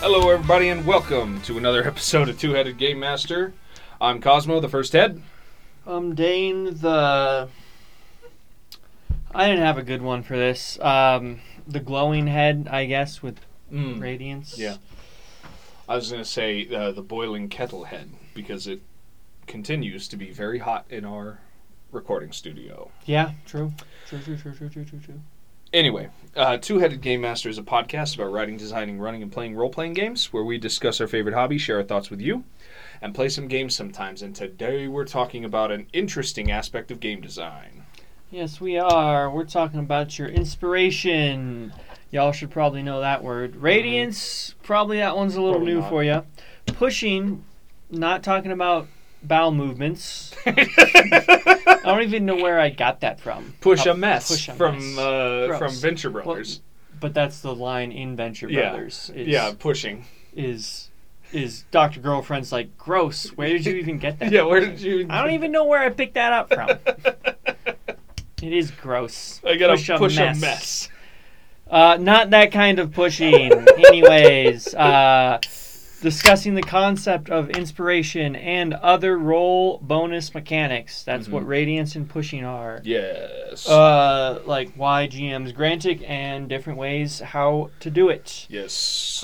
Hello, everybody, and welcome to another episode of Two-Headed Game Master. I'm Cosmo, the first head. I'm Dane, I didn't have a good one for this. The glowing head, I guess, with radiance. Yeah. I was going to say the boiling kettle head, because it continues to be very hot in our recording studio. Yeah, true. Anyway, Two-Headed Game Master is a podcast about writing, designing, running, and playing role-playing games, where we discuss our favorite hobbies, share our thoughts with you, and play some games sometimes. And today we're talking about an interesting aspect of game design. Yes, we are. We're talking about your inspiration. Y'all should probably know that word. Radiance, probably that one's a little Probably new not. for you. Pushing, not talking about bowel movements. I don't even know where I got that from. Push a mess Gross. from Venture Brothers. But that's the line in Venture Brothers. Pushing. Is Dr. Girlfriend's like, gross. Where did you even get that? Yeah, where did you... I don't even know where I picked that up from. It is gross. I gotta push a mess. Not that kind of pushing. Anyways, discussing the concept of inspiration and other role bonus mechanics. That's what radiance and pushing are. Yes. Like why GMs grant it and different ways how to do it. Yes.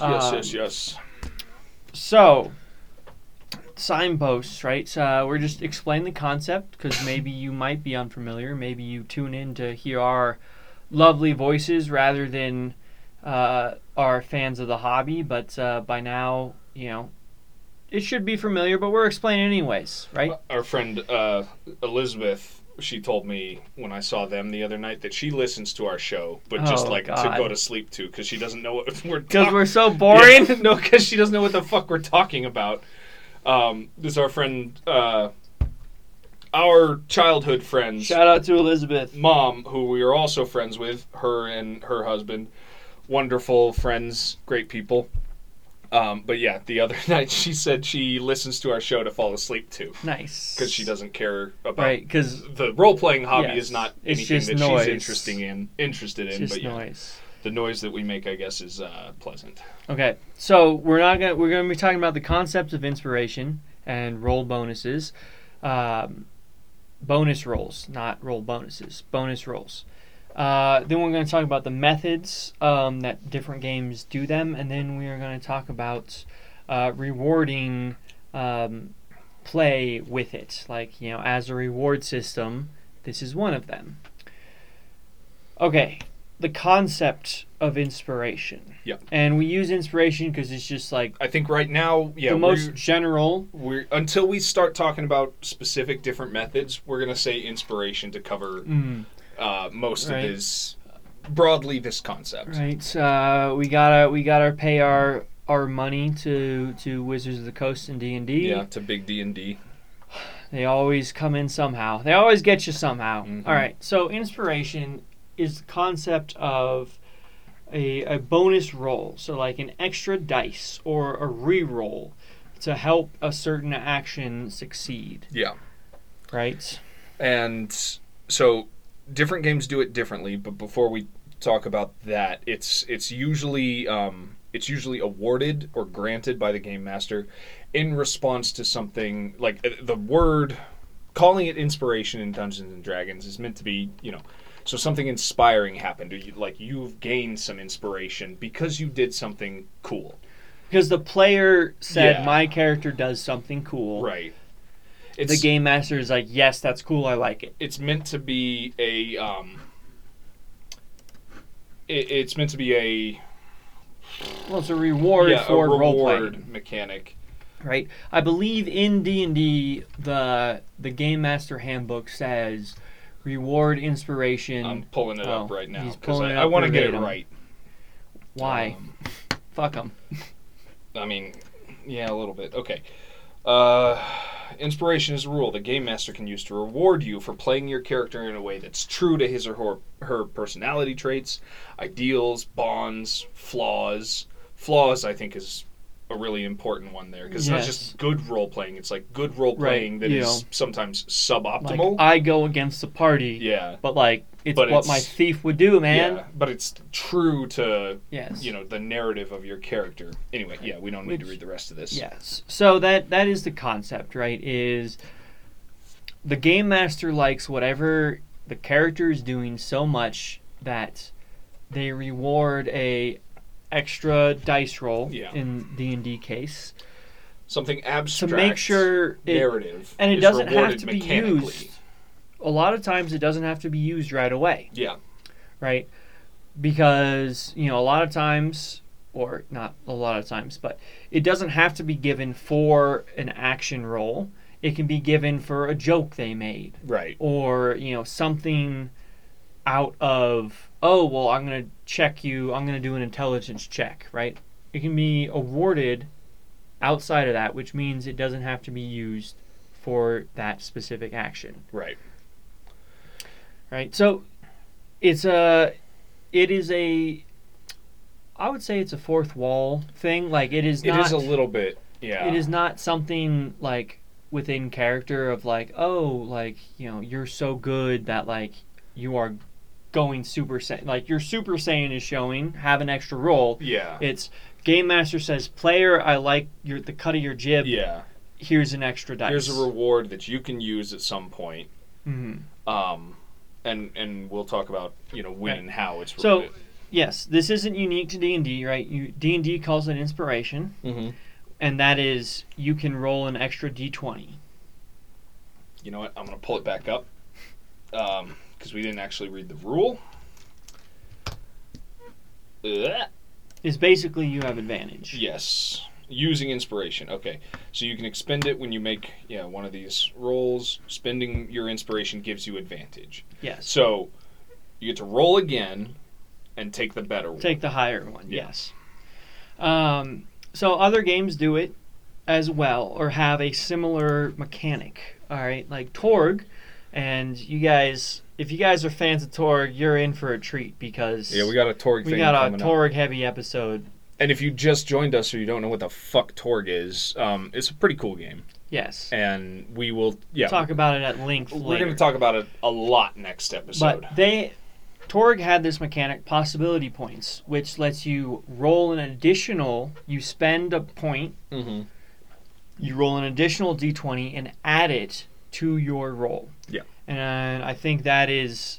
So, signposts, right? We're just explaining the concept because maybe you might be unfamiliar. Maybe you tune in to hear our lovely voices rather than are fans of the hobby. But by now, you know, it should be familiar, but we're explaining anyways, right? Our friend Elizabeth, she told me when I saw them the other night that she listens to our show, but just to go to sleep to because she doesn't know what we're talking. Because we're so boring? Yeah, no, because she doesn't know what the fuck we're talking about. This is our friend, our childhood friends. Shout out to Elizabeth. Mom, who we are also friends with, her and her husband. Wonderful friends, great people. But yeah, the other night she said she listens to our show to fall asleep to. Nice. Because she doesn't care about... Right, because... The role-playing hobby yes, is not it's anything just that noise. she's interested in. Just But yeah, noise. the noise that we make, I guess, is pleasant. Okay, so we're gonna be talking about the concepts of inspiration and roll bonuses, bonus rolls, not roll bonuses, bonus rolls. Then we're going to talk about the methods that different games do them, and then we are going to talk about rewarding play with it. Like, you know, as a reward system, this is one of them. Okay, the concept of inspiration. Yeah. And we use inspiration because it's just like I think right now, the most general. We're until we start talking about specific different methods, we're going to say inspiration to cover most of this, broadly this concept. Right. We gotta pay our money to Wizards of the Coast and D&D. Yeah, to big D&D. They always come in somehow. They always get you somehow. Mm-hmm. All right. So inspiration is the concept of a bonus roll. So like an extra dice or a re-roll to help a certain action succeed. Yeah. Right? And so different games do it differently, but before we talk about that, it's usually awarded or granted by the game master in response to something like the word calling it inspiration in Dungeons and Dragons is meant to be, you know, so something inspiring happened, or like you've gained some inspiration because you did something cool. Because the player said, my character does something cool. Right. The game master is like, yes, that's cool, I like it. It's meant to be a... it's meant to be a... Well, it's a reward for reward mechanic. Right? I believe in D&D, the Game Master Handbook says... Reward inspiration. I'm pulling it up right now because I want to get it right. Why? Fuck them. I mean, yeah, a little bit. Okay. Inspiration is a rule the game master can use to reward you for playing your character in a way that's true to his or her personality traits, ideals, bonds, flaws. Flaws, I think, is a really important one there because it's not just good role playing. It's like good role playing that is sometimes suboptimal. Like, I go against the party. Yeah, but like it's But what my thief would do, man. Yeah, but it's true to Yes. the narrative of your character. Anyway, yeah, we don't need to read the rest of this. Yes. So that is the concept, right? Is the game master likes whatever the character is doing so much that they reward a extra dice roll in D&D case. Something abstract to make sure narrative and it is doesn't have rewarded to be mechanically. used. A lot of times it doesn't have to be used right away. Yeah. Right? Because, a lot of times, or not a lot of times, but it doesn't have to be given for an action roll. It can be given for a joke they made. Right. Or, something out of, I'm going to check you, I'm going to do an intelligence check, right? It can be awarded outside of that, which means it doesn't have to be used for that specific action. Right. Right. So I would say it's a fourth wall thing. Like it is not. It is a little bit. Yeah. It is not something like within character of like, you're so good that like you are going Super Saiyan. Like your Super Saiyan is showing, have an extra roll. Yeah. It's Game Master says, player, I like the cut of your jib. Yeah. Here's an extra dice. Here's a reward that you can use at some point. Mm-hmm. And we'll talk about when and how it's So, rewarded. yes, this isn't unique to D&D, right? D&D calls it inspiration, and that is you can roll an extra D20. You know what? I'm going to pull it back up because we didn't actually read the rule. Is basically you have advantage. Yes. Using inspiration. Okay. So you can expend it when you make one of these rolls. Spending your inspiration gives you advantage. Yes. So you get to roll again and take the better one. Take the higher one, Yeah. yes. So other games do it as well or have a similar mechanic. All right, like Torg, and you guys, if you guys are fans of Torg, you're in for a treat because we got a Torg thing we got a coming up. Torg heavy episode. And if you just joined us or you don't know what the fuck Torg is, it's a pretty cool game. Yes. And we will talk about it at length later. We're going to talk about it a lot next episode. But Torg had this mechanic, possibility points, which lets you roll an additional, you spend a point, you roll an additional D20 and add it to your roll. Yeah. And I think that is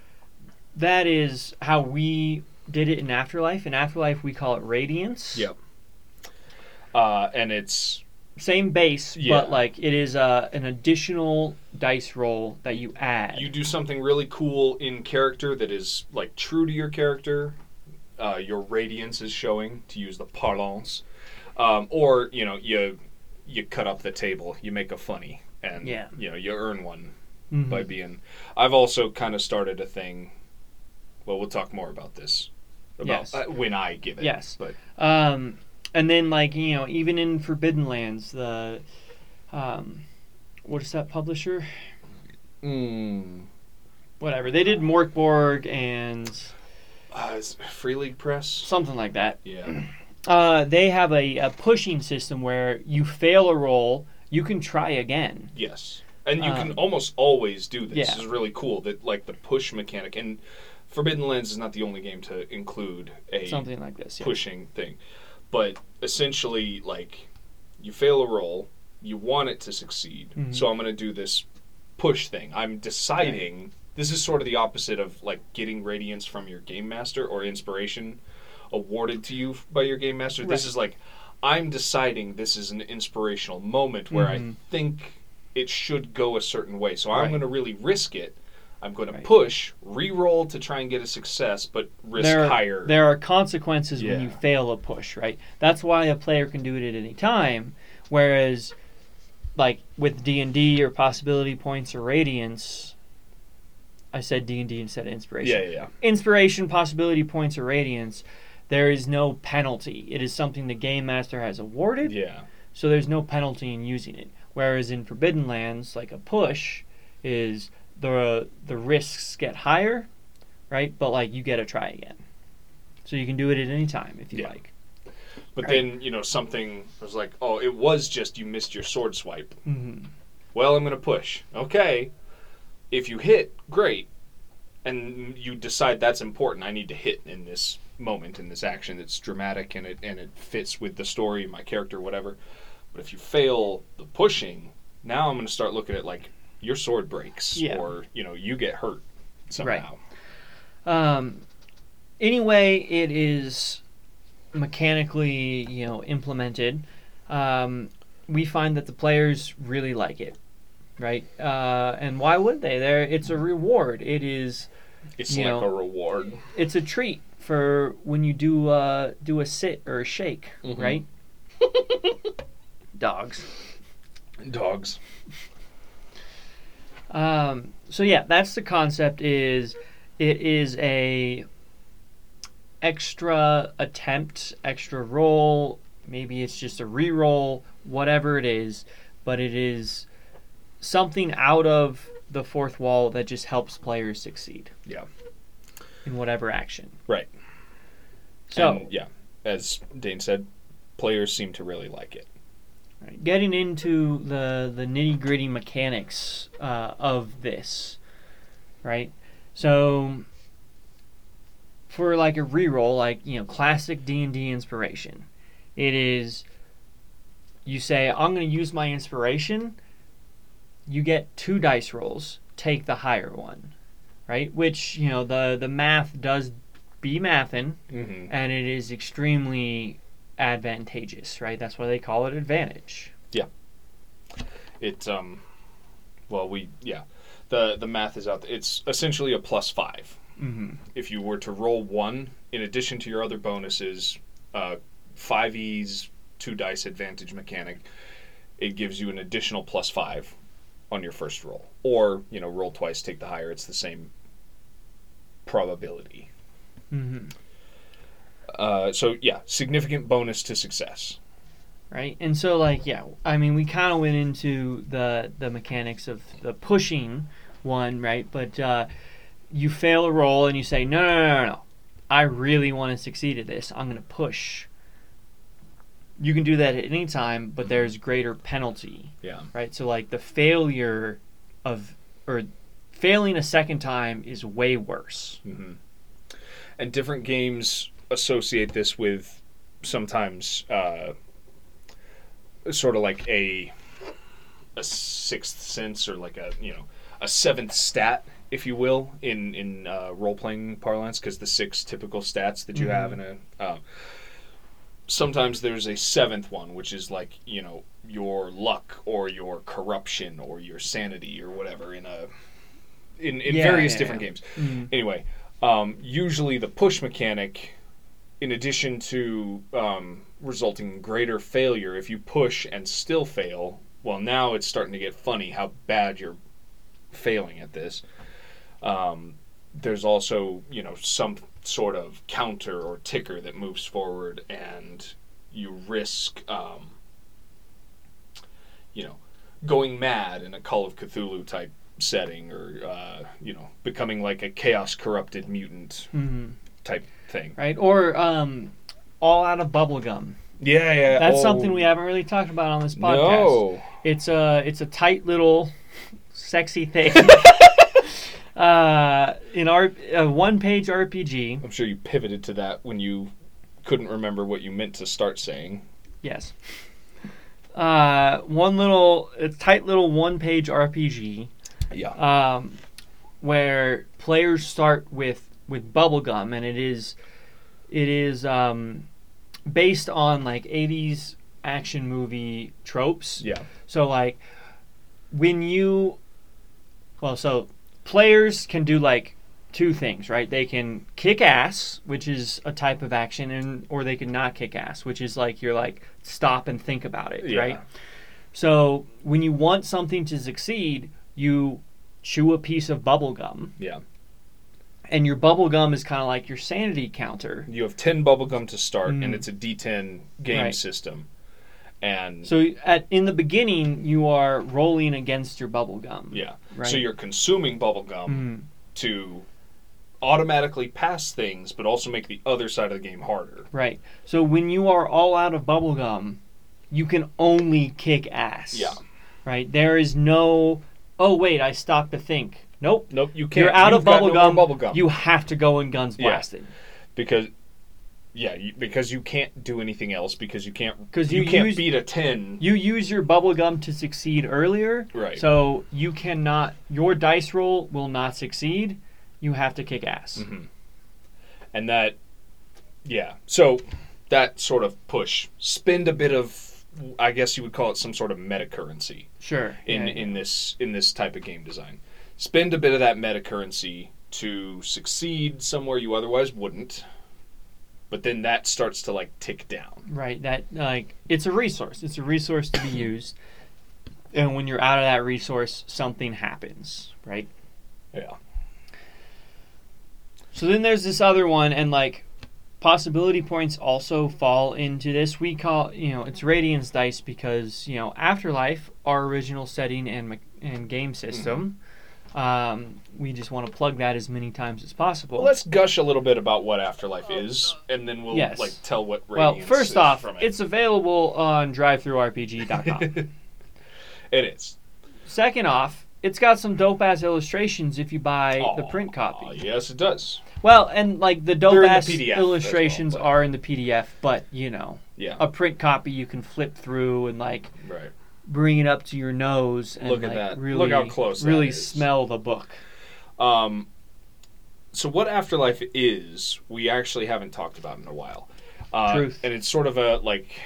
how we did it in Afterlife. In Afterlife, we call it Radiance. Yep. And it's same base, but like it is an additional dice roll that you add. You do something really cool in character that is like true to your character. Your radiance is showing, to use the parlance, or you cut up the table, you make a funny, and you earn one by being. I've also kind of started a thing. Well, we'll talk more about this. When I give it. Yes. But and then like even in Forbidden Lands, the what is that publisher? Whatever, they did Morkborg and Free League Press, something like that. Yeah. They have a pushing system where you fail a roll, you can try again. Yes. And you can almost always do this. Yeah. This is really cool. That like the push mechanic, and Forbidden Lands is not the only game to include something like this pushing thing. But essentially, like, you fail a roll, you want it to succeed, so I'm going to do this push thing. I'm deciding. This is sort of the opposite of like getting radiance from your game master or inspiration awarded to you by your game master. This is like I'm deciding this is an inspirational moment where I think it should go a certain way. So I'm going to really risk it. I'm going to push, re-roll to try and get a success, but risk higher. There are consequences when you fail a push, right? That's why a player can do it at any time, whereas like with D&D or possibility points or radiance, I said D&D instead of inspiration. Yeah. Inspiration, possibility points, or radiance, there is no penalty. It is something the game master has awarded. Yeah. So there's no penalty in using it. Whereas in Forbidden Lands, like a push is the risks get higher, right? But like you get to try again. So you can do it at any time if you like. But then, something was like, oh, it was just you missed your sword swipe. Well, I'm going to push. Okay. If you hit, great. and you decide that's important. I need to hit in this moment, in this action. It's dramatic and it fits with the story, my character, whatever. But if you fail the pushing, now I'm going to start looking at like your sword breaks, or you get hurt somehow. Right. Anyway, it is mechanically implemented. We find that the players really like it, right? And why would they? It's a reward. It's like a reward. It's a treat for when you do a sit or a shake, right? Dogs. So yeah, that's the concept. It is a extra attempt, extra roll. Maybe it's just a re-roll, whatever it is, but it is something out of the fourth wall that just helps players succeed. Yeah. In whatever action. Right. So, and, yeah, as Dane said, players seem to really like it. Right. Getting into the nitty-gritty mechanics of this, right? So, for like a reroll, like classic D&D inspiration, it is you say I'm going to use my inspiration. You get 2 dice rolls. Take the higher one, right? Which the math does be mathin', and it is extremely advantageous, right? That's why they call it advantage. Yeah. It's the math is out there. It's essentially a +5. If you were to roll 1 in addition to your other bonuses, 5Es, 2 dice advantage mechanic, it gives you an additional +5 on your first roll. Or, roll twice, take the higher. It's the same probability. So yeah, significant bonus to success. Right, and so we kind of went into the mechanics of the pushing one, right? But you fail a roll and you say, no, I really want to succeed at this. I'm going to push. You can do that at any time, but there's greater penalty. Yeah. Right, so the failure failing a second time is way worse. And different games associate this with sometimes sort of like a sixth sense, or like a seventh stat, if you will, in role-playing parlance, because the 6 typical stats that you have in a sometimes there's a 7th one, which is like your luck or your corruption or your sanity or whatever in various different games. Anyway, usually the push mechanic, in addition to resulting in greater failure, if you push and still fail, well, now it's starting to get funny how bad you're failing at this. There's also, some sort of counter or ticker that moves forward, and you risk, going mad in a Call of Cthulhu type setting, or, becoming like a chaos corrupted mutant type thing. Right, or all out of bubblegum. Yeah. That's something we haven't really talked about on this podcast. No. It's a tight little sexy thing. In a one-page RPG. I'm sure you pivoted to that when you couldn't remember what you meant to start saying. Yes. It's tight little one-page RPG. Yeah. Where players start with bubblegum, and it is based on 80s action movie tropes. Yeah. So players can do 2 things, right? They can kick ass, which is a type of action, or they can not kick ass, which is you're stop and think about it, right? So when you want something to succeed, you chew a piece of bubble gum. Yeah. And your bubble gum is kind of like your sanity counter. You have 10 bubble gum to start, and it's a D10 game system. And so in the beginning, you are rolling against your bubble gum. Yeah. Right? So you're consuming bubble gum to automatically pass things, but also make the other side of the game harder. Right. So when you are all out of bubble gum, you can only kick ass. Yeah. Right? There is no, oh wait, I stopped to think. Nope. Nope, you can't. You're out You've of got bubble no more gum. bubble gum. You have to go in guns Yeah. blasted. Because because you can't do anything else, because you can't 'Cause you you can't use- beat a 10. You use your bubble gum to succeed earlier. Right. So you cannot. Your dice roll will not succeed. You have to kick ass. Mm-hmm. And that, so that sort of push, spend a bit of, I guess you would call it some sort of meta currency Sure. in this type of game design. Spend a bit of that meta currency to succeed somewhere you otherwise wouldn't, but then that starts to like tick down. Right. That it's a resource. It's a resource to be used. And when you're out of that resource, something happens. Right. Yeah. So then there's this other one, and possibility points also fall into this. We call it's Radiance dice because Afterlife, our original setting and game system. We just want to plug that as many times as possible. Well, let's gush a little bit about what Afterlife is, and then we'll Yes. tell what Radiance is. Well, first off, from it. it's available on DriveThruRPG.com. It is. Second off, it's got some dope ass illustrations if you buy the print copy. Yes, it does. Well, and the They're dope in the ass PDF illustrations as well, but- are in the PDF, but Yeah. a print copy you can flip through and Right. bring it up to your nose and Look at that. really, Look how close that really is. smell the book. So what Afterlife is, we actually haven't talked about in a while. Truth. And it's sort of a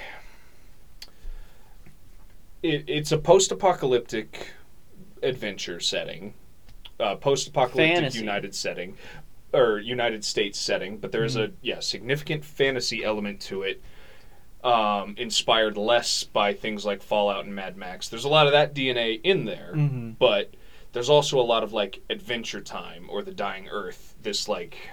it's a post-apocalyptic adventure setting, post-apocalyptic Fantasy. United States setting, but there is a significant fantasy element to it, inspired less by things like Fallout and Mad Max. There's a lot of that DNA in there, but there's also a lot of Adventure Time or The Dying Earth. This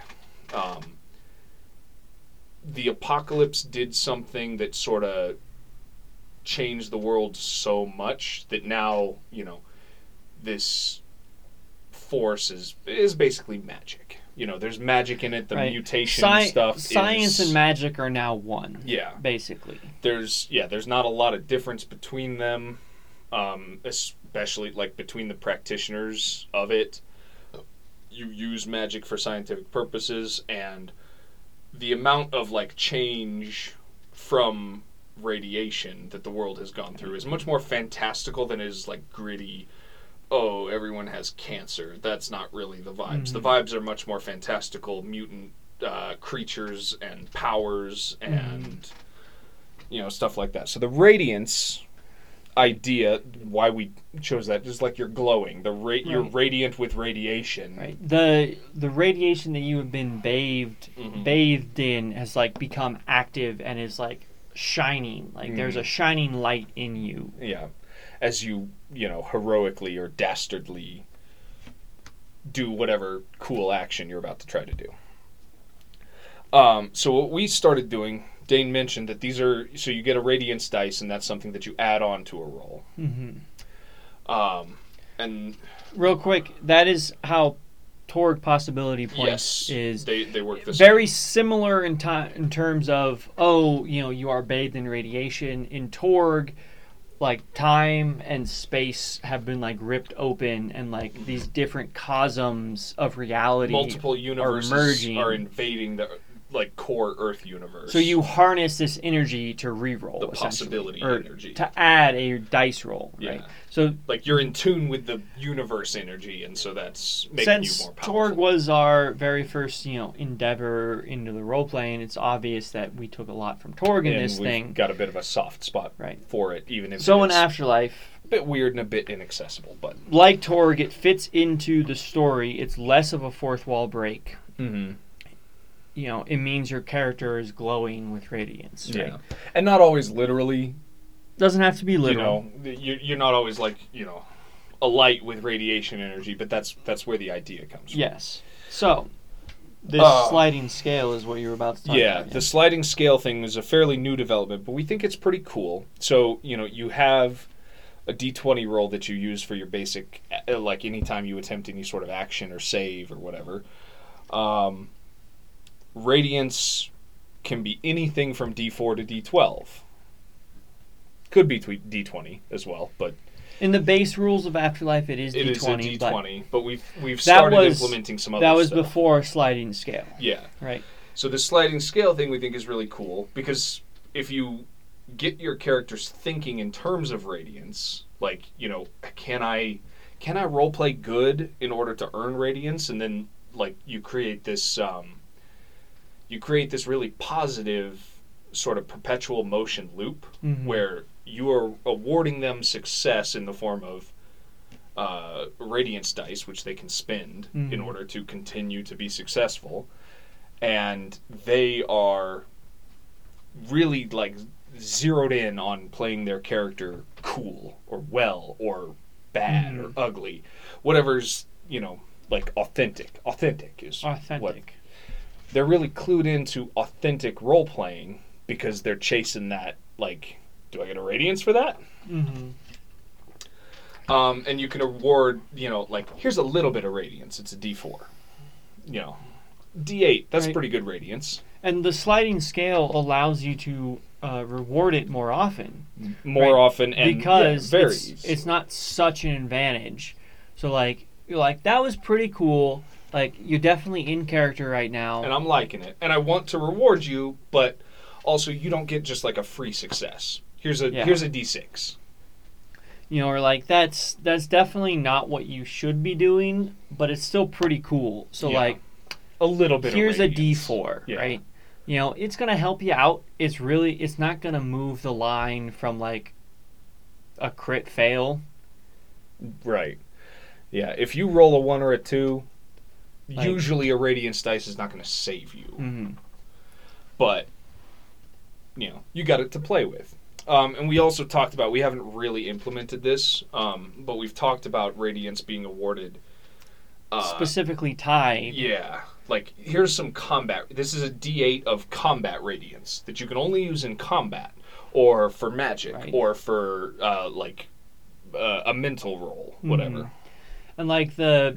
the apocalypse did something that sort of changed the world so much that now this force is basically magic. There's magic in it. The Right. mutation stuff. Science is, and magic are now one. Yeah. Basically. There's not a lot of difference between them, especially between the practitioners of it. You use magic for scientific purposes, and the amount of change from radiation that the world has gone through is much more fantastical than it is gritty. Oh, everyone has cancer. That's not really the vibes. The vibes are much more fantastical, mutant creatures and powers and stuff like that. So the radiance idea, why we chose that, just you're glowing. You're radiant with radiation. Right. The radiation that you have been bathed in has become active and is shining. There's a shining light in you. Yeah. As you heroically or dastardly do whatever cool action you're about to try to do. So what we started doing, Dane mentioned that these are, so you get a Radiance dice, and that's something that you add on to a roll. And real quick, that is how Torg possibility points is. They work the very same. similar in terms of you are bathed in radiation. In Torg, time and space have been ripped open, and these different cosms of reality, Multiple universes are merging. are invading the core Earth universe. So you harness this energy to re-roll, the essentially, possibility or energy to add a dice roll. Yeah. Right. So you're in tune with the universe energy, and so that's making you since more powerful. Torg was our very first endeavor into the role playing, it's obvious that we took a lot from Torg in and this we've thing. got a bit of a soft spot Right. for it, even if So in it's Afterlife, a bit weird and a bit inaccessible, but like Torg, it fits into the story. It's less of a fourth wall break. It means your character is glowing with radiance. Right? yeah, and not always literally. Doesn't have to be literal. You're not always a light with radiation energy, but that's where the idea comes from. Yes. So this sliding scale is what you were about to talk about. The sliding scale thing is a fairly new development, but we think it's pretty cool. So you have a D20 roll that you use for your basic, anytime you attempt any sort of action or save or whatever. Radiance can be anything from D4 to D12. Could be D20 as well, but In the base rules of Afterlife, it is It is a D20, but D20, but we've started was- implementing some other that was stuff. before sliding scale, Yeah. right? So the sliding scale thing we think is really cool because if you get your characters thinking in terms of radiance, like, can I roleplay good in order to earn radiance, and then like you create this really positive sort of perpetual motion loop Mhm. where you are awarding them success in the form of radiance dice, which they can spend in Mhm. order to continue to be successful, and they are really like zeroed in on playing their character cool or well or bad Mhm. or ugly, whatever's like authentic. Authentic is what Authentic. they're really clued into authentic role playing because they're chasing that. Like, do I get a radiance for that? Mm-hmm. And you can award, like, here's a little bit of radiance. It's a D4. D8. That's Right. pretty good radiance. And the sliding scale allows you to reward it more often. More Right. often, and Because it varies. it's not such an advantage. So like you're like, that was pretty cool. Like you're definitely in character right now. And I'm liking it. And I want to reward you, but also you don't get just like a free success. Here's a D6. Or like that's definitely not what you should be doing, but it's still pretty cool. So Yeah. like A little bit here's of a radiance. D4, Yeah. right? It's gonna help you out. It's not gonna move the line from like a crit fail. Right. Yeah, if you roll a 1 or a 2, Like- usually a radiance dice is not going to save you. Mm-hmm. But, you got it to play with. And we also talked about, we haven't really implemented this, but we've talked about radiance being awarded. Specifically tied. Yeah. Like, here's some combat. This is a D8 of combat radiance that you can only use in combat, or for magic, Right. or for, a mental roll, whatever. Mhm. And like the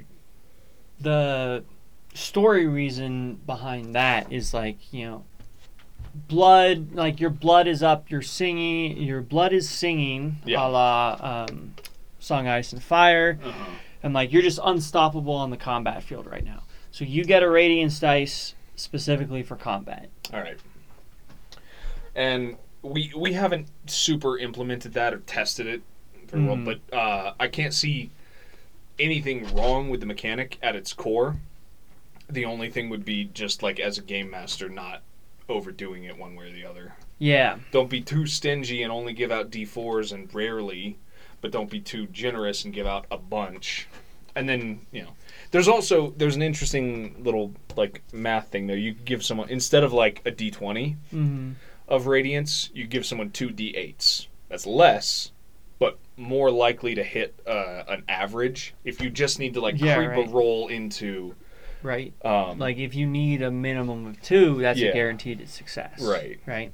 story reason behind that is like, blood, like your blood is up, your blood is singing, Yeah. a la Song Ice and Fire, Uh-huh. and like you're just unstoppable on the combat field right now. So you get a radiance dice specifically for combat. All right. And we haven't super implemented that or tested it very well, but I can't see anything wrong with the mechanic at its core. The only thing would be just like as a game master not overdoing it one way or the other. Yeah. Don't be too stingy and only give out D4s and rarely, but don't be too generous and give out a bunch. And then, there's an interesting little like math thing there. You give someone, instead of like a D20 Mm-hmm. of radiance, you give someone 2 D8s. That's less, but more likely to hit an average if you just need to like Yeah, creep right. a roll into. Right. Um, Like if you need a minimum of 2, that's Yeah. a guaranteed success. Right. Right.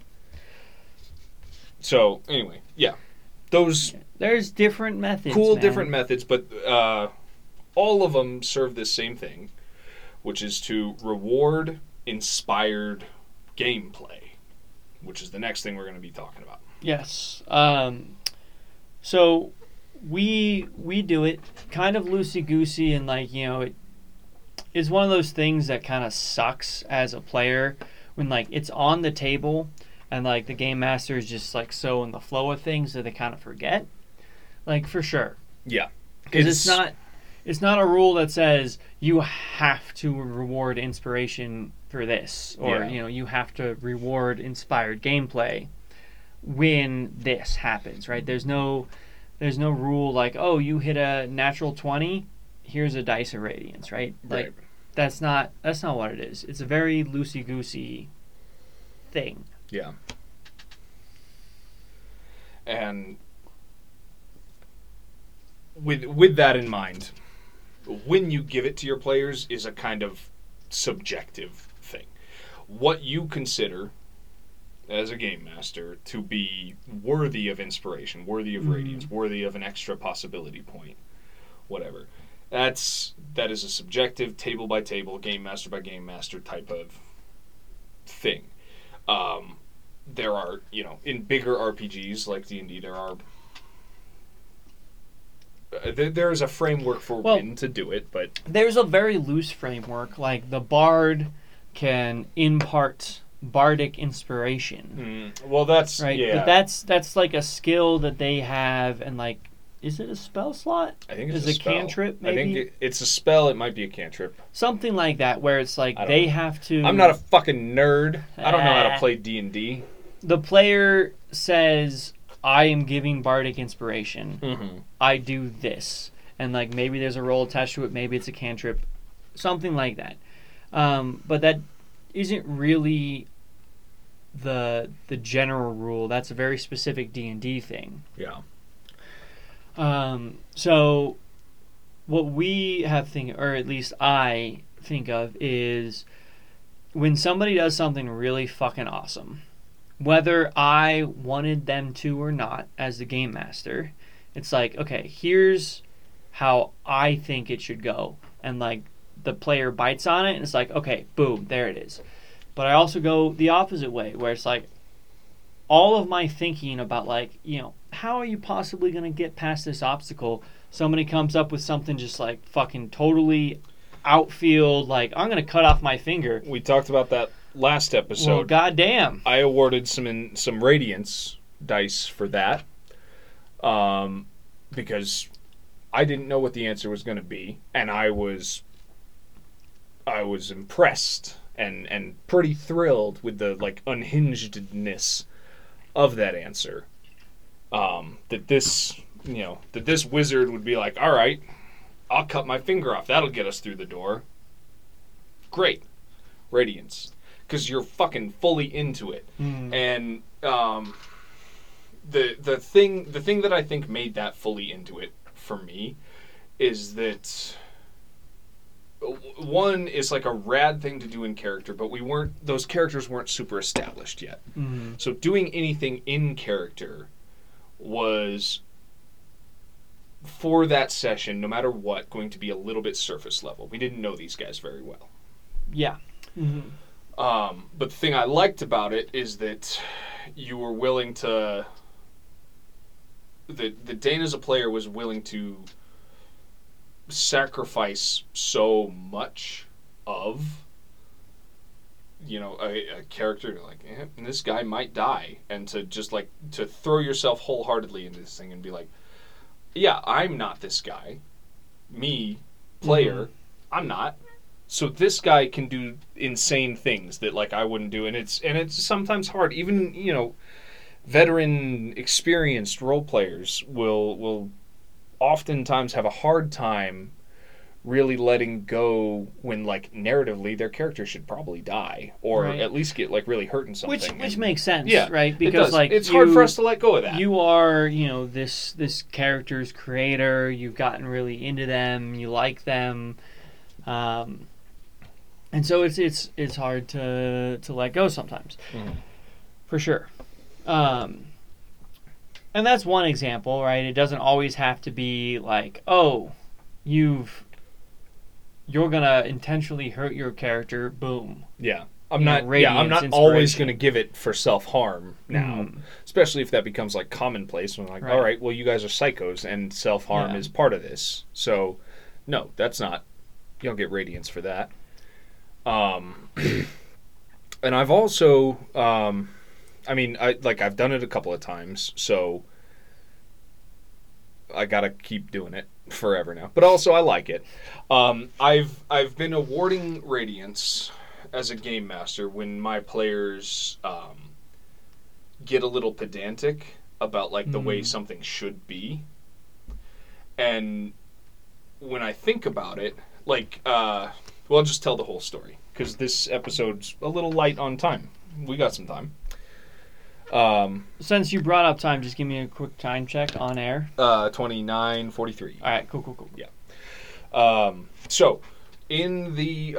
So anyway, yeah, those There's different methods. cool man. different methods, but all of them serve the same thing, which is to reward inspired gameplay, which is the next thing we're going to be talking about. Yes. So we do it kind of loosey goosey, and like it is one of those things that kind of sucks as a player when like it's on the table and like the game master is just like so in the flow of things that they kind of forget. Like for sure, Yeah, because it's not a rule that says you have to reward inspiration for this, or Yeah. you have to reward inspired gameplay when this happens, right? There's no rule like, oh, you hit a natural 20, here's a dice of radiance, right? Like right. that's not what it is. It's a very loosey goosey thing. Yeah. And with that in mind, when you give it to your players is a kind of subjective thing. What you consider as a game master to be worthy of inspiration, worthy of radiance, worthy of an extra possibility point, whatever. That is a subjective, table by table, game master by game master type of thing. There are, in bigger RPGs like D&D, there are there's a framework for when to do it, but there's a very loose framework. Like the bard can impart bardic inspiration, well, that's right? yeah. But that's like a skill that they have, and like, is it a spell slot? I think it's is a a spell. cantrip. Maybe I think it's a spell. It might be a cantrip. something like that, where it's like I don't they know. have to. I'm not a fucking nerd. I don't know how to play D&D. The player says, "I am giving bardic inspiration. Mm-hmm. I do this," and like maybe there's a roll attached to it. Maybe it's a cantrip, something like that. But that isn't really the general rule. That's a very specific D&D thing. Yeah. So what we have or at least I think of, is when somebody does something really fucking awesome, whether I wanted them to or not as the game master, it's like, okay, here's how I think it should go. And like the player bites on it and it's like, okay, boom, there it is. But I also go the opposite way, where it's like all of my thinking about, like, how are you possibly going to get past this obstacle? Somebody comes up with something just like fucking totally outfield, like, I'm going to cut off my finger. We talked about that last episode. Well, goddamn. I awarded some Radiance dice for that, because I didn't know what the answer was going to be, and I was impressed and pretty thrilled with the like unhingedness of that answer. That this wizard would be like, all right, I'll cut my finger off. That'll get us through the door. Great. Radiance. Because you're fucking fully into it. And the thing that I think made that fully into it for me is that, one, is like a rad thing to do in character, but those characters weren't super established yet. Mm-hmm. So doing anything in character was, for that session, no matter what, going to be a little bit surface level. We didn't know these guys very well. Yeah. Mm-hmm. But the thing I liked about it is that you were willing to... That Dane as a player was willing to sacrifice so much of, a character, like, this guy might die, and to just, like, to throw yourself wholeheartedly into this thing and be like, yeah, I'm not this guy. Me, player, I'm not. So this guy can do insane things that, like, I wouldn't do, and it's sometimes hard. Even, veteran, experienced role players will oftentimes have a hard time really letting go when, like, narratively their character should probably die, or right. at least get, like, really hurt in something. Which makes sense, yeah, right? Because Because like it's hard for us to let go of that. You are, this character's creator. You've gotten really into them. You like them, and so it's hard to let go sometimes, for sure. And that's one example, right? It doesn't always have to be like, oh, you're gonna intentionally hurt your character. Boom. Yeah, I'm not Radiance, always gonna give it for self-harm now, Mm. especially if that becomes like commonplace. When like, Right. all right, well, you guys are psychos, and self-harm Yeah. is part of this. So, no, that's not. You don't get Radiance for that. And I've also, I've done it a couple of times, so I gotta keep doing it forever now. But also, I like it. I've been awarding Radiance as a game master when my players get a little pedantic about, like, the way something should be. And when I think about it, like, I'll just tell the whole story, because this episode's a little light on time. We got some time. Since you brought up time, just give me a quick time check on air. 29:43. All right, cool. Yeah. So, in the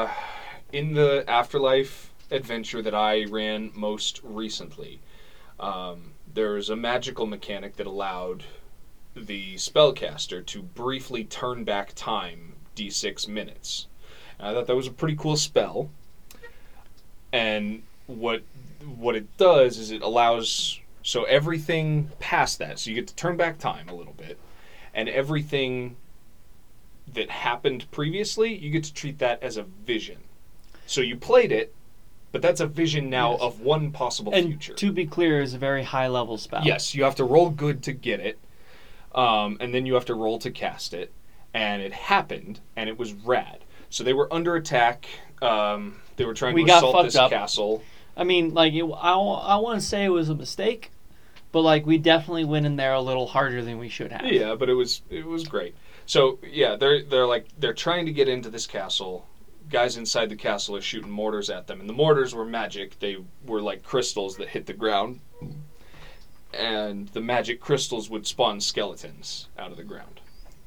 Afterlife adventure that I ran most recently, there's a magical mechanic that allowed the spellcaster to briefly turn back time d6 minutes. And I thought that was a pretty cool spell. And what it does is it allows, so everything past that, so you get to turn back time a little bit, and everything that happened previously, you get to treat that as a vision. So you played it, but that's a vision now Yes. of one possible And future. to be clear, is a very high level spell. Yes, you have to roll good to get it, and then you have to roll to cast it. And it happened, and it was rad. So they were under attack. They were trying We to got assault fucked this up. castle. I mean, like, I want to say it was a mistake, but, like, we definitely went in there a little harder than we should have. Yeah, but it was great. So yeah, they're trying to get into this castle. Guys inside the castle are shooting mortars at them, and the mortars were magic. They were like crystals that hit the ground, and the magic crystals would spawn skeletons out of the ground.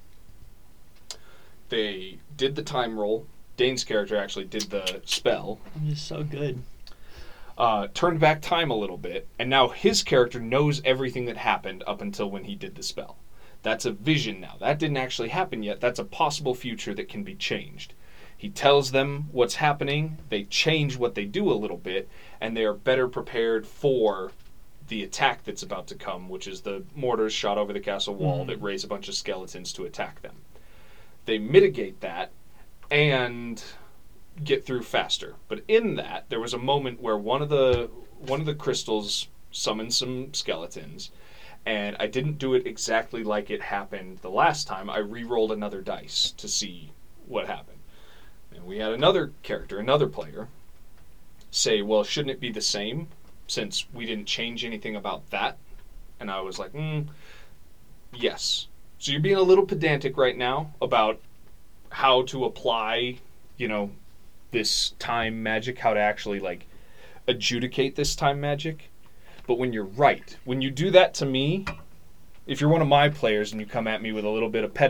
They did the time roll. Dane's character actually did the spell. I'm just so good. Turned back time a little bit, and now his character knows everything that happened up until when he did the spell. That's a vision now. That didn't actually happen yet. That's a possible future that can be changed. He tells them what's happening, they change what they do a little bit, and they are better prepared for the attack that's about to come, which is the mortars shot over the castle wall that raise a bunch of skeletons to attack them. They mitigate that and get through faster. But in that, there was a moment where one of the crystals summoned some skeletons, and I didn't do it exactly like it happened the last time. I re-rolled another dice to see what happened. And we had another character, another player, say, well, shouldn't it be the same since we didn't change anything about that? And I was like, yes. So you're being a little pedantic right now about how to apply, this time magic, how to actually, like, adjudicate this time magic. But when you're right, when you do that to me, if you're one of my players and you come at me with a little bit of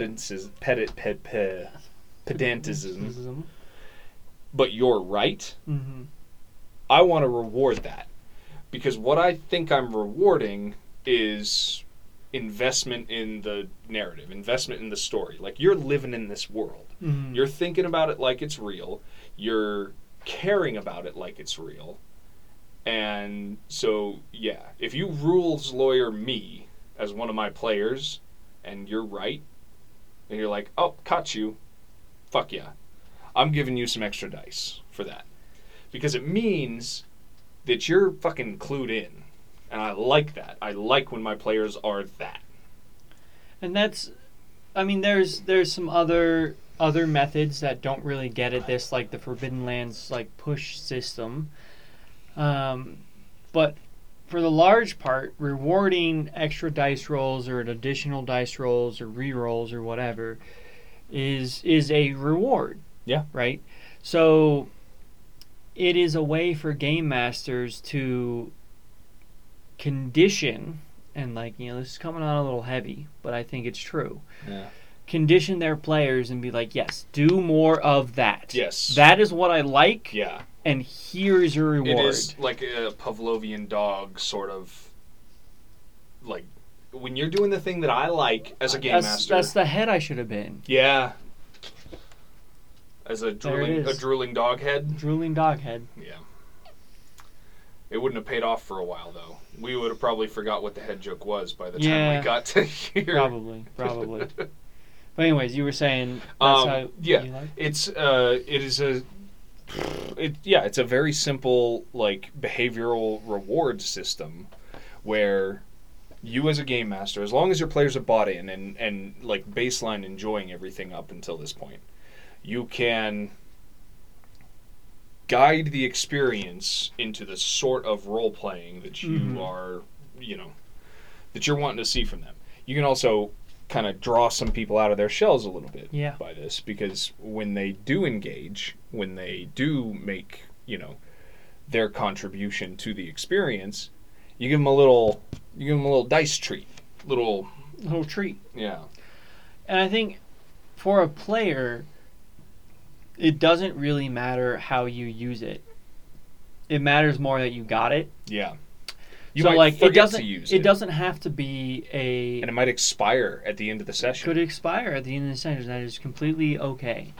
pedantism, but you're right, Mm-hmm. I want to reward that. Because what I think I'm rewarding is investment in the narrative, investment in the story. Like, you're living in this world. Mm-hmm. You're thinking about it like it's real. You're caring about it like it's real. And so, yeah, if you rules lawyer me as one of my players and you're right, and you're like, oh, caught you, fuck yeah. I'm giving you some extra dice for that. Because it means that you're fucking clued in. And I like that. I like when my players are that. And that's, I mean, there's some other methods that don't really get at this, like the Forbidden Lands like push system. But for the large part, rewarding extra dice rolls or additional dice rolls or re-rolls or whatever is a reward. Yeah. Right? So it is a way for game masters to condition, and like, this is coming on a little heavy, but I think it's true. Yeah. Condition their players and be like, yes, do more of that. Yes. That is what I like. Yeah. And here's your reward. It is like a Pavlovian dog sort of, like, when you're doing the thing that I like as a game master. That's the head I should have been. Yeah. As a There it is. drooling dog head. Drooling dog head. Yeah. It wouldn't have paid off for a while, though. We would have probably forgot what the head joke was by the time we got to here. Probably. But anyways, you were saying that's how yeah, you like? it's a very simple, like, behavioral reward system where you as a game master, as long as your players are bought in and like baseline enjoying everything up until this point, you can guide the experience into the sort of role playing that you are, that you're wanting to see from them. You can also kind of draw some people out of their shells a little bit by this, because when they do engage, when they do make, their contribution to the experience, you give them a little dice treat, little treat. Yeah. And I think for a player, it doesn't really matter how you use it. It matters more that you got it. Yeah. You might forget to use it. It doesn't have to be and it might expire at the end of the session. Could expire at the end of the session. That is completely okay.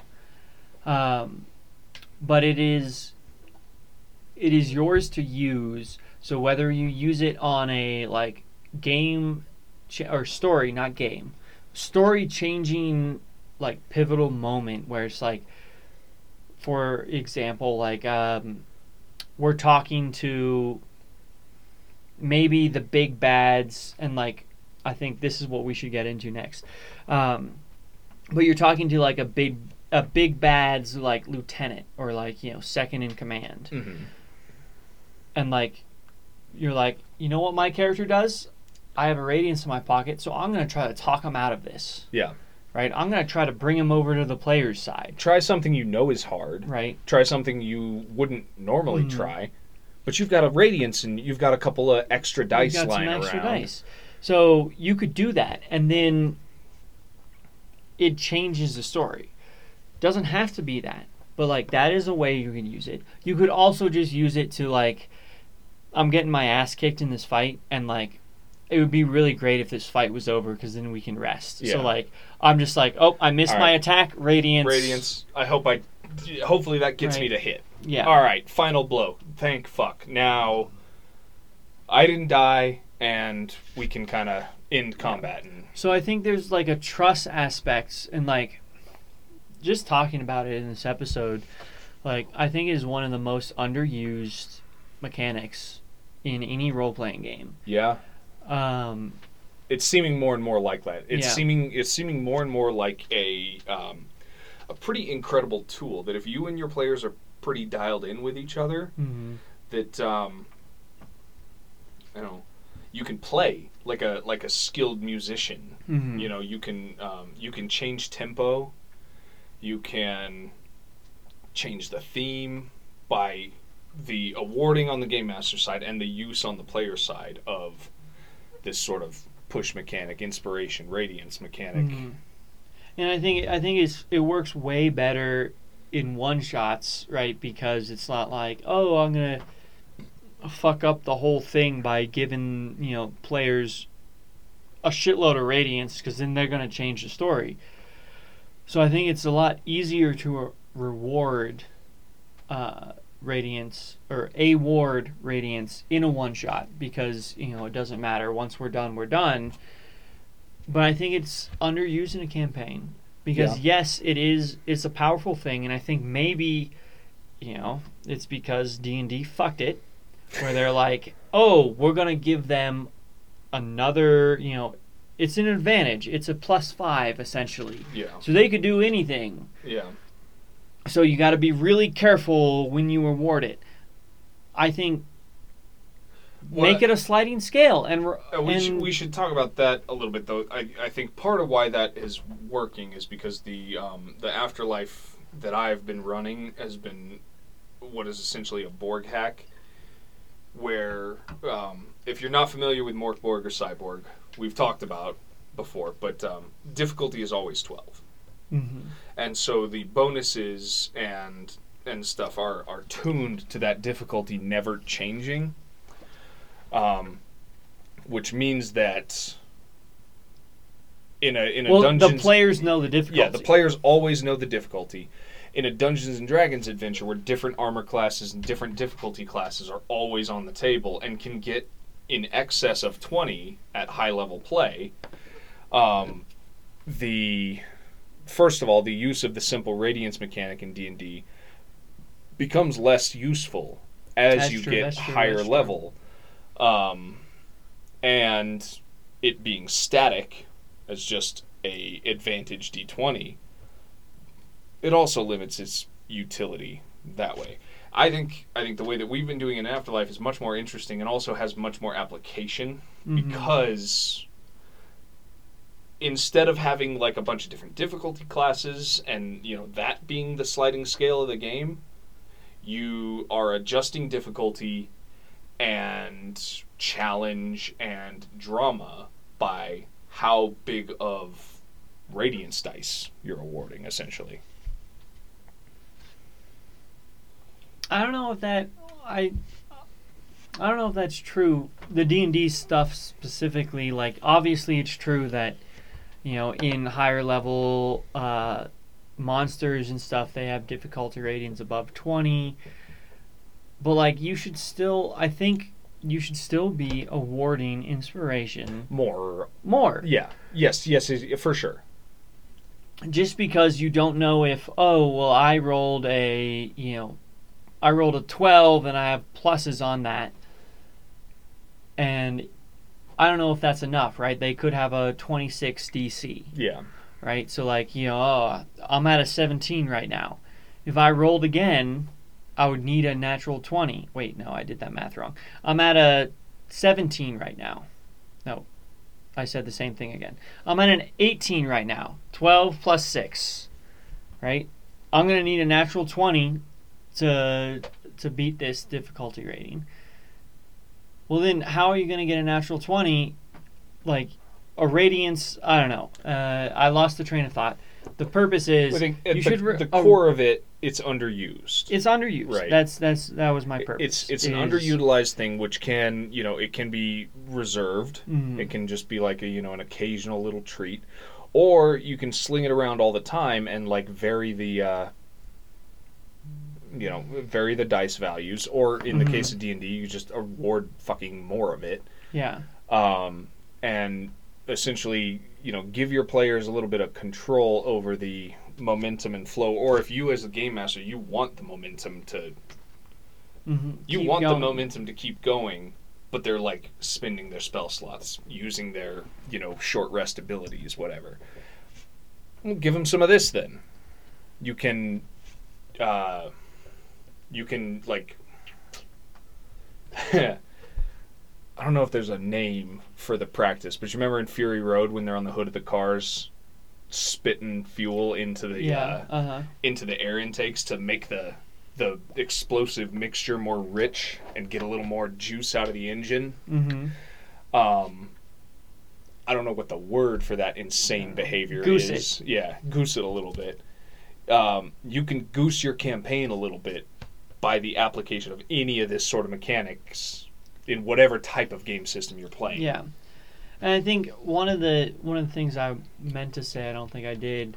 But it is yours to use. So whether you use it on a game or story, not game, story changing like pivotal moment where it's like, for example, like we're talking to maybe the big bads, and like I think this is what we should get into next. But you're talking to like a big bad's like lieutenant or like, you know, second in command, and like you're like, you know what my character does? I have a radiance in my pocket, so I'm gonna try to talk him out of this. Yeah. Right? I'm gonna try to bring him over to the player's side. Try something you know is hard. Right. Try something you wouldn't normally try. But you've got a radiance and you've got a couple of extra dice lying around. You've got some extra dice. So you could do that, and then it changes the story. Doesn't have to be that, but like that is a way you can use it. You could also just use it to like, I'm getting my ass kicked in this fight, and like it would be really great if this fight was over because then we can rest. Yeah. So like I'm just like, oh, I missed my attack, radiance. Hopefully that gets me to hit. Yeah. All right, final blow. Thank fuck. Now I didn't die, and we can kind of end combat. So I think there's like a trust aspect, and like just talking about it in this episode, like I think it is one of the most underused mechanics in any role-playing game. Yeah. It's seeming more and more like that. It's seeming more and more like a pretty incredible tool that if you and your players are pretty dialed in with each other, that you can play like a skilled musician. You know, you can change tempo, you can change the theme by the awarding on the game master side and the use on the player side of this sort of push mechanic, inspiration, radiance mechanic. And I think it works way better in one shots, right? Because it's not like, oh, I'm gonna fuck up the whole thing by giving, you know, players a shitload of radiance, because then they're gonna change the story. So I think it's a lot easier to reward radiance or award radiance in a one shot, because, you know, it doesn't matter. Once we're done, we're done. But I think it's underused in a campaign because yes, it's a powerful thing, and I think maybe, you know, it's because D&D fucked it, where they're like, oh, we're gonna give them another, you know, it's an advantage. It's a +5 essentially. Yeah. So they could do anything. Yeah. So you got to be really careful when you award it. I think make it a sliding scale, and we should talk about that a little bit though. I think part of why that is working is because the afterlife that I've been running has been what is essentially a Borg hack, where if you're not familiar with Mork Borg or Cyborg, we've talked about before, but difficulty is always 12. And so the bonuses and stuff are tuned to that difficulty never changing, which means that in a Dungeons, the players know the difficulty. Yeah, the players always know the difficulty. In a Dungeons and Dragons adventure where different armor classes and different difficulty classes are always on the table and can get in excess of 20 at high level play, first of all, the use of the simple radiance mechanic in D&D becomes less useful as you get higher level. And it being static as just a advantage D20, it also limits its utility that way. I think the way that we've been doing in Afterlife is much more interesting and also has much more application because instead of having like a bunch of different difficulty classes and, you know, that being the sliding scale of the game, you are adjusting difficulty and challenge and drama by how big of radiance dice you're awarding, essentially. I don't know if that's true. The D&D stuff specifically, like, obviously it's true that, you know, in higher level monsters and stuff, they have difficulty ratings above 20. But, like, you should still, I think you should still be awarding inspiration More. more. Yeah. Yes, for sure. Just because you don't know if, oh, well, I rolled a 12 and I have pluses on that. And I don't know if that's enough, right? They could have a 26 DC. Yeah. Right? So, like, I'm at a 17 right now. If I rolled again, I would need a natural 20. Wait, no, I did that math wrong. I'm at a 17 right now. No, I said the same thing again. I'm at an 18 right now. 12 plus 6. Right? I'm going to need a natural 20 to beat this difficulty rating. Well, then how are you going to get a natural 20? Like, a radiance, I don't know. I lost the train of thought. The purpose is the core of it, it's underused. It's underused. Right. That was my purpose. It's an underutilized thing, which can, it can be reserved. Mm-hmm. It can just be like an occasional little treat, or you can sling it around all the time and like vary the dice values, or in the case of D&D, you just award fucking more of it. Yeah. And essentially, give your players a little bit of control over the momentum and flow, or if you as a game master, you want the momentum to the momentum to keep going, but they're like spending their spell slots, using their, short rest abilities, whatever. Well, give them some of this then. You can like I don't know if there's a name for the practice, but you remember in Fury Road when they're on the hood of the cars spitting fuel into the into the air intakes to make the explosive mixture more rich and get a little more juice out of the engine. Mm-hmm. I don't know what the word for that insane behavior Goose is. it. Yeah, goose it a little bit. You can goose your campaign a little bit by the application of any of this sort of mechanics in whatever type of game system you're playing. Yeah. And I think one of the things I meant to say, I don't think I did,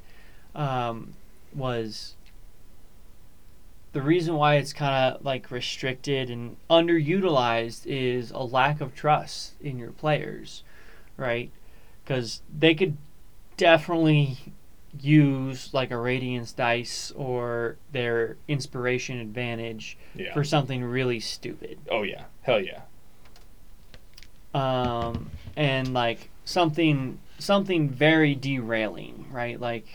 was the reason why it's kind of like restricted and underutilized is a lack of trust in your players, right? Because they could definitely use like a Radiance dice or their inspiration advantage for something really stupid. Oh yeah, hell yeah. And like something very derailing, right? Like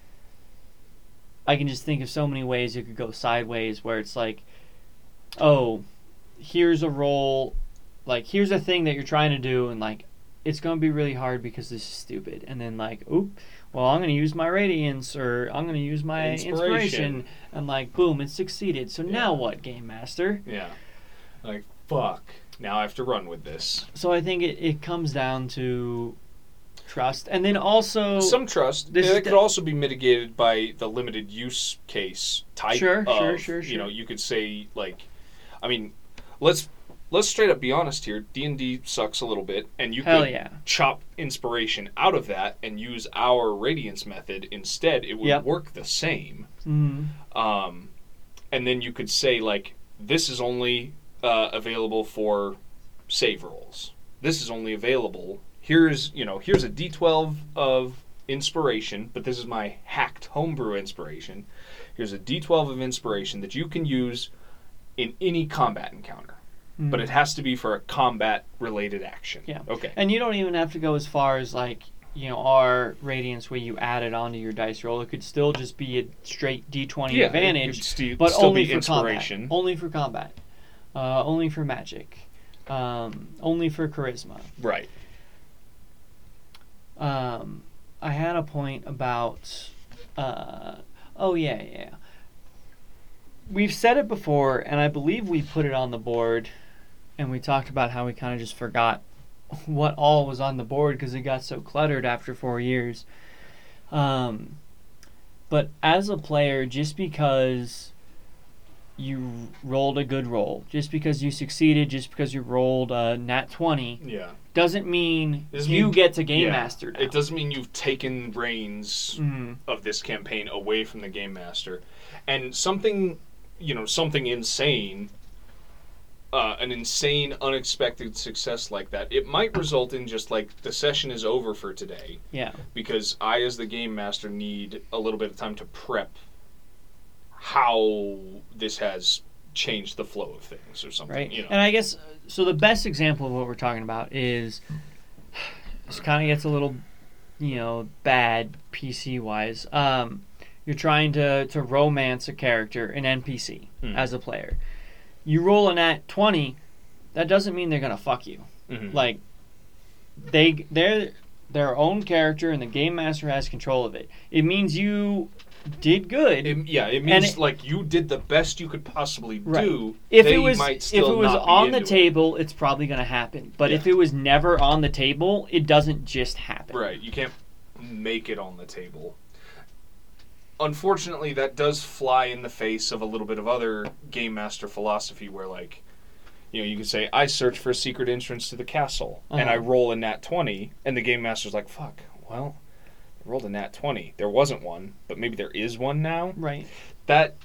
I can just think of so many ways it could go sideways where it's like, oh, here's a roll, like here's a thing that you're trying to do, and like it's going to be really hard because this is stupid. And then like, oop, well, I'm going to use my Radiance, or I'm going to use my inspiration, and like, boom, it succeeded. So now what, Game Master? Yeah. Like, fuck. Now I have to run with this. So I think it comes down to trust. And then also some trust. It could also be mitigated by the limited use case type of, Sure. You could say, like, I mean, let's straight up be honest here. D&D sucks a little bit, and you could chop inspiration out of that and use our Radiance method instead. It would work the same. Mm-hmm. And then you could say, like, this is only available for save rolls. This is only available. Here's a D12 of inspiration, but this is my hacked homebrew inspiration. Here's a D12 of inspiration that you can use in any combat encounter. Mm-hmm. But it has to be for a combat-related action. Yeah. Okay. And you don't even have to go as far as, like, our Radiance where you add it onto your dice roll. It could still just be a straight D20 advantage, but still only be for inspiration. Combat. Only for combat. Only for magic. Only for charisma. Right. I had a point about... We've said it before, and I believe we put it on the board, and we talked about how we kind of just forgot what all was on the board because it got so cluttered after 4 years. But as a player, just because you rolled a good roll, just because you succeeded, just because you rolled a nat 20, doesn't mean you get to Game Master now. It doesn't mean you've taken reins of this campaign away from the Game Master. And something insane an insane, unexpected success like that, it might result in just like the session is over for today. Yeah. Because I, as the game master, need a little bit of time to prep how this has changed the flow of things or something. Right. You know? And I guess, so the best example of what we're talking about is, this kind of gets a little, bad PC-wise. You're trying to romance a character, an NPC, as a player. You roll a nat 20, that doesn't mean they're going to fuck you. Mm-hmm. Like, they're their own character and the game master has control of it. It means you did good. It means like you did the best you could possibly do. If they it was might still if it was not be on the into table, it's probably going to happen. But if it was never on the table, it doesn't just happen. Right. You can't make it on the table. Unfortunately, that does fly in the face of a little bit of other game master philosophy where, like, you can say, I search for a secret entrance to the castle, and I roll a nat 20, and the game master's like, fuck, well, I rolled a nat 20. There wasn't one, but maybe there is one now. Right. That,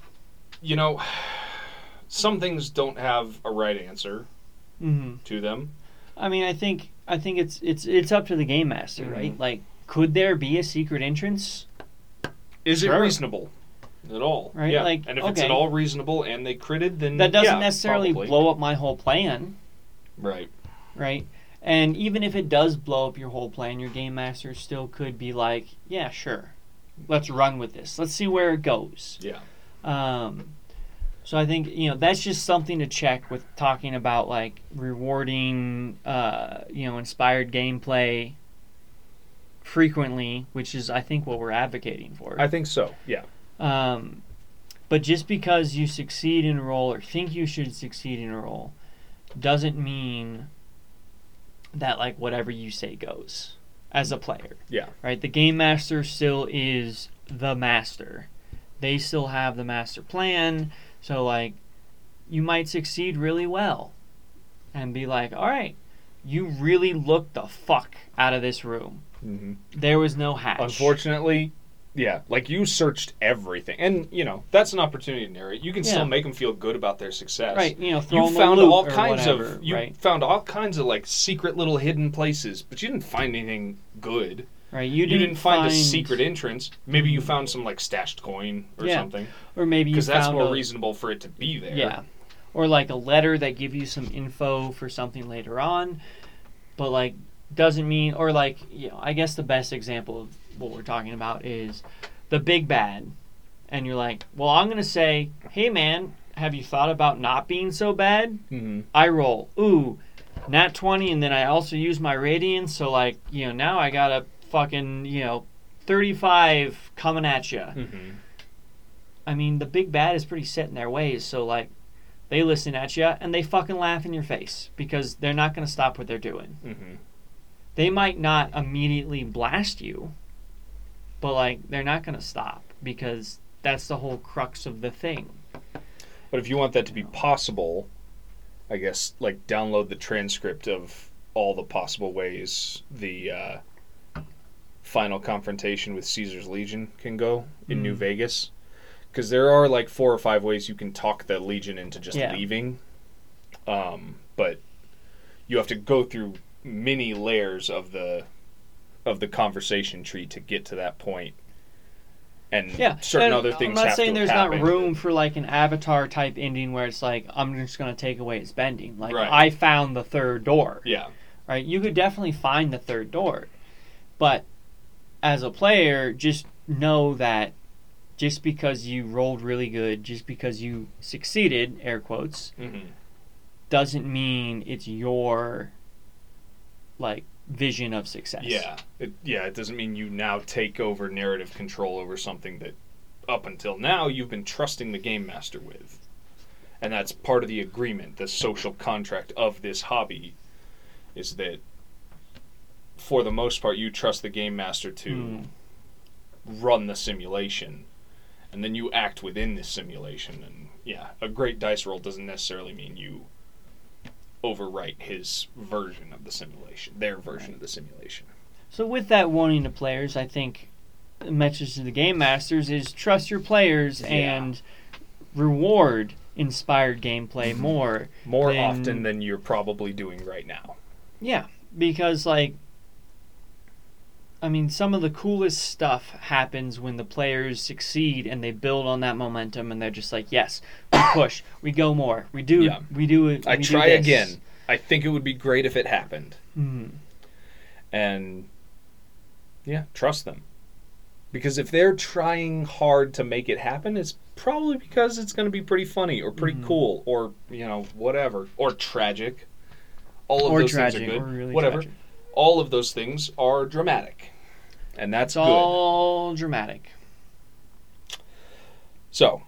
some things don't have a right answer to them. I mean, I think it's up to the game master, right? Like, could there be a secret entrance? Is it reasonable at all? Right? Yeah. Like, and if it's at all reasonable and they critted, then that doesn't necessarily probably blow up my whole plan. Right. Right? And even if it does blow up your whole plan, your game master still could be like, yeah, sure. Let's run with this. Let's see where it goes. Yeah. So I think, that's just something to check with talking about, like, rewarding, inspired gameplay frequently, which is, I think, what we're advocating for. I think so, yeah. But just because you succeed in a role or think you should succeed in a role doesn't mean that, like, whatever you say goes as a player. Yeah. Right? The game master still is the master. They still have the master plan. So, like, you might succeed really well and be like, all right, you really looked the fuck out of this room. Mm-hmm. There was no hatch. Unfortunately, yeah, like you searched everything. And, that's an opportunity to narrate. You can still make them feel good about their success. Right, throw you them found a loop all or kinds whatever, of you right? found all kinds of like secret little hidden places, but you didn't find anything good. Right, you didn't find a secret entrance. Maybe you found some like stashed coin or something. Or maybe you found because that's more reasonable for it to be there. Yeah. Or like a letter that gives you some info for something later on, but like doesn't mean, or like, I guess the best example of what we're talking about is the big bad. And you're like, well, I'm going to say, hey man, have you thought about not being so bad? Mm-hmm. I roll, nat 20, and then I also use my radiance, so like, now I got a fucking, 35 coming at you. Mm-hmm. I mean, the big bad is pretty set in their ways, so like, they listen at you and they fucking laugh in your face because they're not going to stop what they're doing. Mm-hmm. They might not immediately blast you, but like, they're not going to stop because that's the whole crux of the thing. But if you want that to be possible, I guess, like, download the transcript of all the possible ways the final confrontation with Caesar's Legion can go in New Vegas. Because there are, like, 4 or 5 ways you can talk the Legion into just leaving. But you have to go through many layers of the conversation tree to get to that point. And certain other things have to happen. I'm not saying there's not room for like an Avatar type ending where it's like, I'm just going to take away its bending. Like, I found the third door. Yeah. Right? You could definitely find the third door. But as a player, just know that just because you rolled really good, just because you succeeded, air quotes, doesn't mean it's your, like, vision of success. It doesn't mean you now take over narrative control over something that up until now you've been trusting the game master with. And that's part of the agreement, the social contract of this hobby, is that for the most part you trust the game master to run the simulation, and then you act within this simulation. And a great dice roll doesn't necessarily mean you overwrite his version of the simulation, their version of the simulation. So with that warning to players, I think the message to the game masters is trust your players and reward inspired gameplay more. More than- often than you're probably doing right now. Yeah, because like, I mean, some of the coolest stuff happens when the players succeed and they build on that momentum, and they're just like, yes, we push, we go more, we do it, Yeah. we do it. I we do try this. again. I think it would be great if it happened. Mhm. And yeah, trust them. Because if they're trying hard to make it happen, it's probably because it's going to be pretty funny or pretty cool or, whatever. Or tragic. All of Or those tragic, things are good. or really Whatever. tragic. All of those things are dramatic. And that's It's good. all dramatic. So,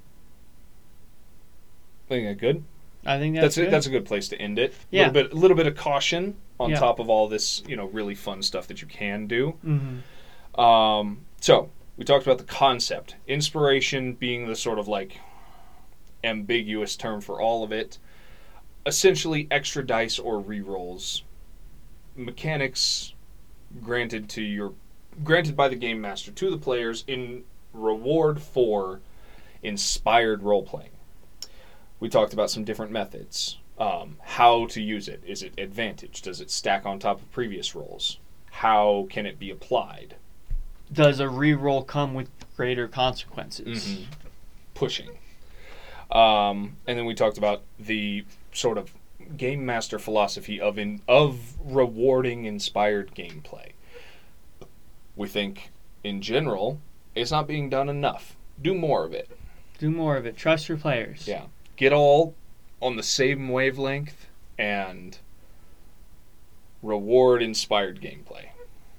I think that's good. I think that's good. That's a good place to end it. Yeah. A little bit of caution on Yeah. top of all this, really fun stuff that you can do. Mm-hmm. So we talked about the concept, inspiration being the sort of like ambiguous term for all of it. Essentially, extra dice or rerolls, mechanics granted by the game master to the players in reward for inspired role playing. We talked about some different methods. How to use it. Is it advantage? Does it stack on top of previous rolls? How can it be applied? Does a reroll come with greater consequences? Pushing. And then we talked about the sort of game master philosophy of rewarding inspired gameplay. We think, in general, it's not being done enough. Do more of it. Do more of it. Trust your players. Yeah. Get all on the same wavelength and reward inspired gameplay.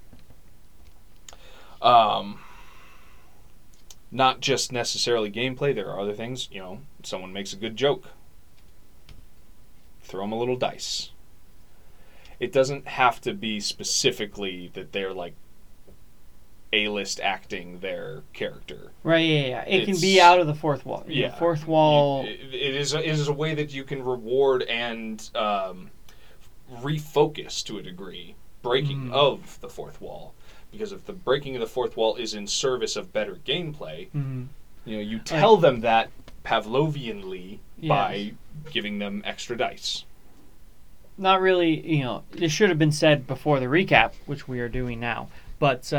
Not just necessarily gameplay. There are other things. Someone makes a good joke. Throw them a little dice. It doesn't have to be specifically that they're like A-list acting their character. Right, yeah. It can It's- be out of the fourth wall. Yeah. Fourth wall. It is a way that you can reward and refocus to a degree breaking of the fourth wall. Because if the breaking of the fourth wall is in service of better gameplay, you tell them that Pavlovianly by giving them extra dice. Not really, this should have been said before the recap, which we are doing now. But,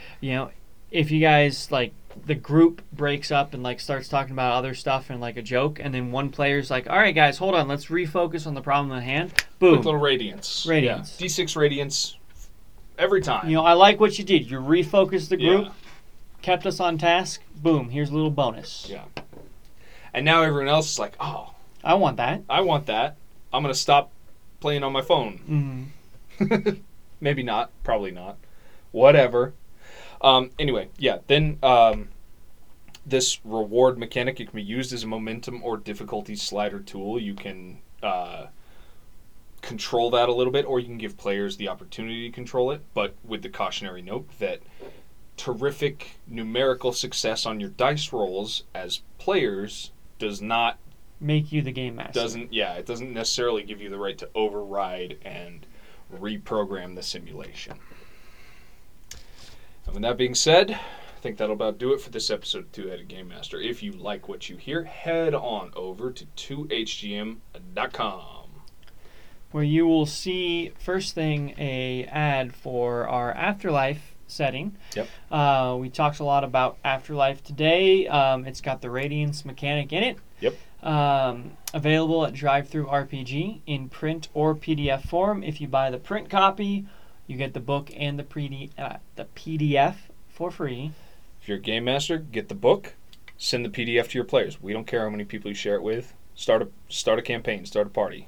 if you guys, the group breaks up and, starts talking about other stuff and, a joke, and then one player's like, all right, guys, hold on, let's refocus on the problem at hand. Boom. Quick little radiance. Radiance. Yeah. D6 radiance every time. I like what you did. You refocused the group, Yeah. kept us on task. Boom, here's a little bonus. Yeah. And now everyone else is like, oh, I want that. I want that. I'm going to stop playing on my phone. Maybe not. Probably not. Whatever. Anyway, yeah. Then this reward mechanic, it can be used as a momentum or difficulty slider tool. You can control that a little bit, or you can give players the opportunity to control it, but with the cautionary note that terrific numerical success on your dice rolls as players does not Make you the game master. it doesn't necessarily give you the right to override and reprogram the simulation. And with that being said, I think that'll about do it for this episode of Two-Headed Game Master. If you like what you hear, head on over to 2hgm.com. Where you will see, first thing, a ad for our Afterlife setting. Yep. We talked a lot about Afterlife today. It's got the Radiance mechanic in it. Yep. Available at Drive-Thru RPG in print or PDF form. If you buy the print copy, you get the book and the PDF for free. If you're a game master, get the book, send the PDF to your players. We don't care how many people you share it with. Start a campaign, start a party.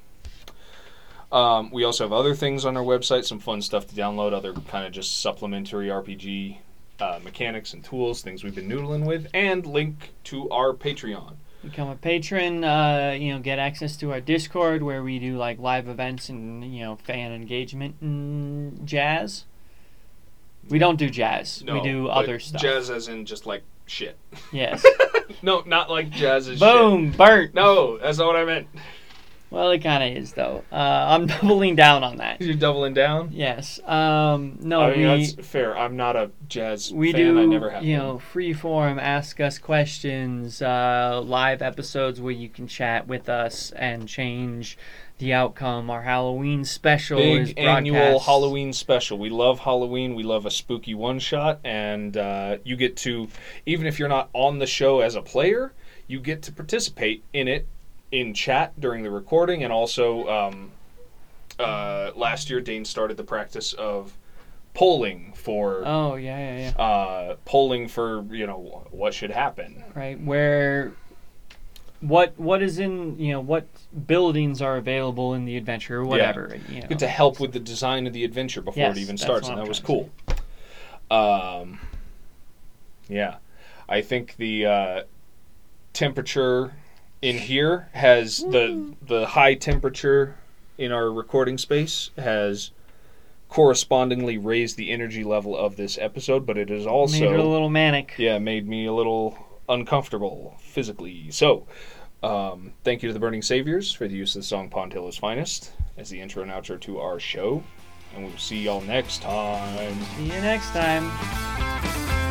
We also have other things on our website, some fun stuff to download, other kind of just supplementary RPG mechanics and tools, things we've been noodling with, and link to our Patreon. Become a patron, get access to our Discord where we do live events and fan engagement and jazz. We don't do jazz. No, we do but other stuff. Jazz as in just like shit. Yes. No, not like jazz as shit. Boom, burnt. No, that's not what I meant. Well, it kind of is, though. I'm doubling down on that. You're doubling down? Yes. No, I mean, that's fair. I'm not a jazz we fan. do, I never have been. freeform, ask us questions, live episodes where you can chat with us and change the outcome. Our Halloween special is Big annual broadcast. Halloween special. We love Halloween. We love a spooky one-shot. And you get to, even if you're not on the show as a player, you get to participate in it in chat during the recording. And also, last year, Dane started the practice of polling for... Oh, yeah. polling for, what should happen. Right, where... What is in, what buildings are available in the adventure or whatever. Get to help with the design of the adventure before it even starts, and that was cool. Yeah. I think the temperature in here has the high temperature in our recording space has correspondingly raised the energy level of this episode, but it is also... Made it a little manic. Yeah, made me a little uncomfortable physically. So, thank you to the Burning Saviors for the use of the song Pond Hill is Finest as the intro and outro to our show. And we'll see y'all next time. See you next time.